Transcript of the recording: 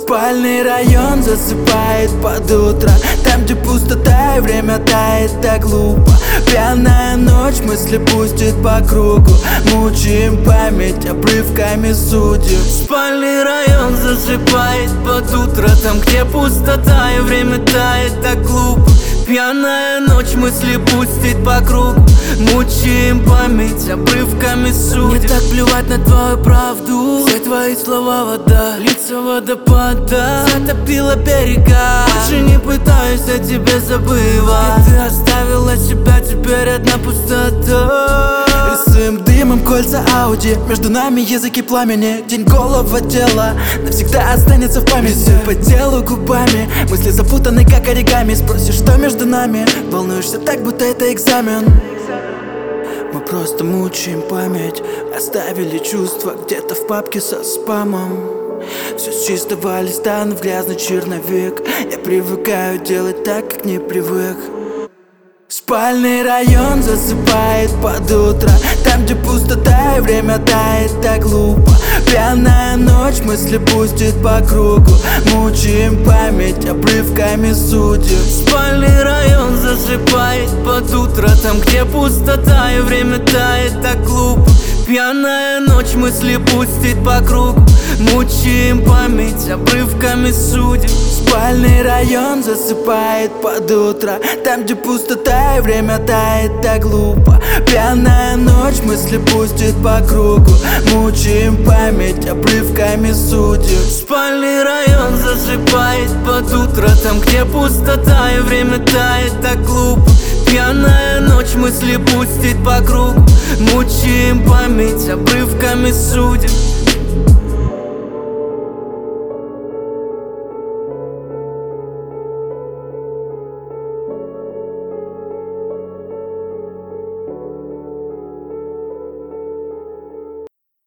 Спальный район засыпает под утро, там, где пустота и время тает так глупо. Пьяная ночь, мысли пустит по кругу, мучаем память обрывками судеб. Спальный район засыпает под утро, там, где пустота и время тает так глупо. Пьяная ночь, мысли пустит по кругу, мучаем память обрывками судеб. Мне так плевать на твою правду, все твои слова вода, лица водопада затопила берега. Больше не пытаюсь о тебе забывать, ты оставила себя, теперь одна пустота. Рисуем дымом кольца Ауди, между нами языки пламени. День голого тела навсегда останется в памяти. По телу губами, мысли запутаны как оригами. Спросишь, что между нами, волнуешься так, будто это экзамен. Мы просто мучаем память, оставили чувства где-то в папке со спамом. Все с чистого листа, но в грязный черновик. Я привыкаю делать так, как не привык. Спальный район засыпает под утро, там, где пустота и время тает так глупо. Пьяная ночь, мысли пустит по кругу, мучаем память обрывками судеб. Спальный район засыпает под утро, там, где пустота и время тает так глупо. Пьяная ночь, мысли пустит по кругу, мучаем память обрывками судеб. Спальный район засыпает под утро, там, где пустота и время тает так глупо. Пьяная ночь, мысли пустит по кругу, мучаем память обрывками судеб. Спальный район засыпает под утро, там, где пустота и время тает так глупо. Пьяная ночь, мысли пустит по кругу, мучаем память обрывками судеб.